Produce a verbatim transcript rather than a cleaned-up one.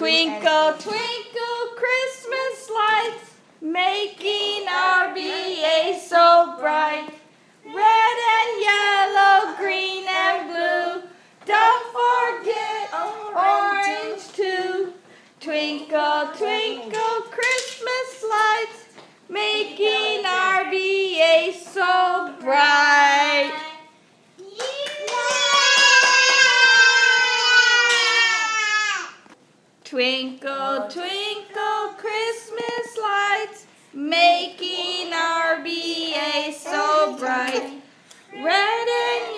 Twinkle, twinkle, Christmas lights, making R B A so bright. Red and yellow, green and blue, don't forget orange too. Twinkle, twinkle, Christmas lights, making R B A so bright. Twinkle, twinkle, Christmas lights, making R B A so bright. Red and